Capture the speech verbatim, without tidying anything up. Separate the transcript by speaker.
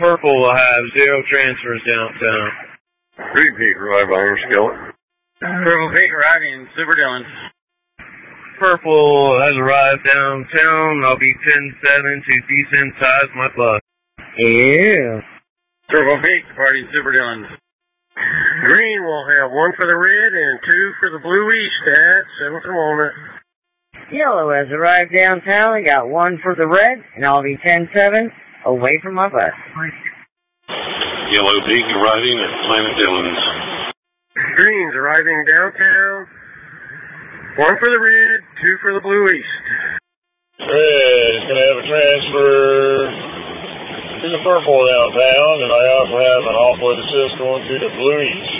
Speaker 1: Purple will have zero transfers downtown.
Speaker 2: Green Peak, arrive by Iron Skillet.
Speaker 3: Purple Peak, arriving, Super Dillon.
Speaker 1: Purple has arrived downtown. I'll be ten seven to desensitize my bus.
Speaker 4: Yeah.
Speaker 3: Purple Peak, departing Super Dillon.
Speaker 2: Green will have one for the red and two for the blue east at seventh and Walnut.
Speaker 4: Yellow has arrived downtown and got one for the red, and I'll be ten seven away from my bus.
Speaker 5: Yellow Peak arriving at Planet Dillon's.
Speaker 2: Green's arriving downtown. One for the red, two for the blue east.
Speaker 1: Red is going to have a transfer to the purple downtown, and I also have an off-load assist going to the blue east.